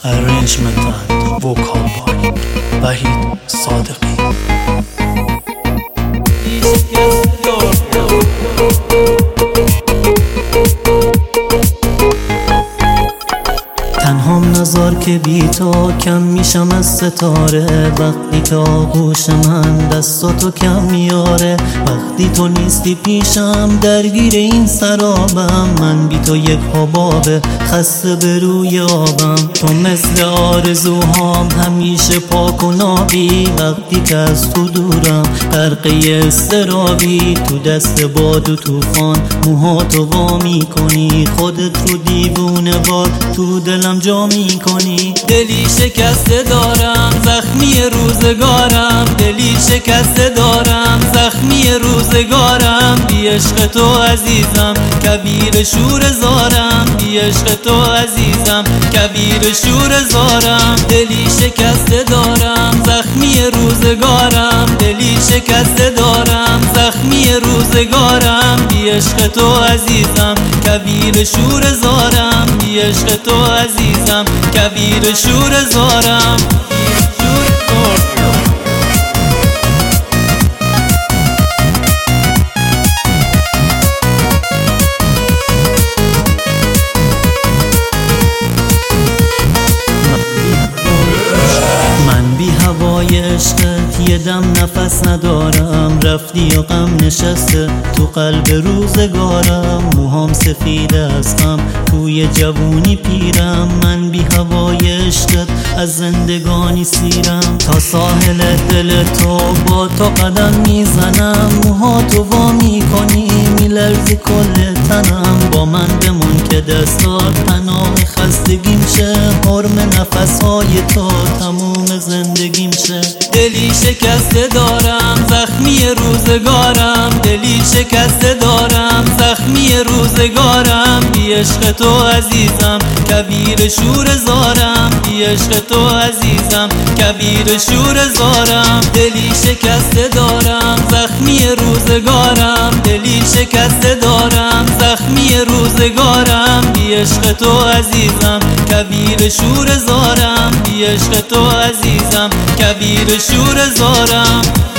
Arrangement and vocal by Wahid Sadiqi. تنهام نزار که بی تو کم میشم از ستاره، وقتی که آغوش من دستاتو کم میاره، وقتی تو نیستی پیشم درگیر این سرابم، من بی تو یک حبابه خسته به روی آبم. تو مثل آرزوهام همیشه پاک و نابی، وقتی که از تو دورم غرقه اضطرابی، تو دست باد و طوفان موهاتو وا میکنی، خودت رو دیوونه وار تو دلم جا میکنی. دلی شکسته دارم زخمی روزگارم، دلی شکسته دارم زخمی روزگارم، بی عشق تو عزیزم کبیر شور زارم، بی عشق تو عزیزم کبیر شور زارم. دلی شکسته دارم زخمی روزگارم، دلی شکسته دارم زخمی روزگارم، بی عشق تو عزیزم کبیر شور زارم، بی عشق تو عزیزم کبیر شور زارم. هوای عشقت یه دم نفس ندارم، رفتی و غم نشسته تو قلب روزگارم، موهام سفیده از غم توی جوونی پیرم، من بی هوای عشقت از زندگانی سیرم، تا ساحل دل تو با تو قدم میزنم، موهاتو وا میکنی میلرزی کل تنم، با من بمون که دستات پناه خستگیم شه، حرم نفسهای تو تموم زندگیم شه. دلی شکسته دارم زخمی روزگارم، دلی شکسته دارم زخمی روزگارم، بی عشق تو عزیزم کبیر شور زارم، بی عشق تو عزیزم کبیر شور زارم. دلی شکسته دارم زخمی روزگارم، دلی شکسته دارم زخمی روزگارم، بی عشق تو عزیزم کبیر شور زارم، بی عشق تو عزیزم کبیر شور زارم.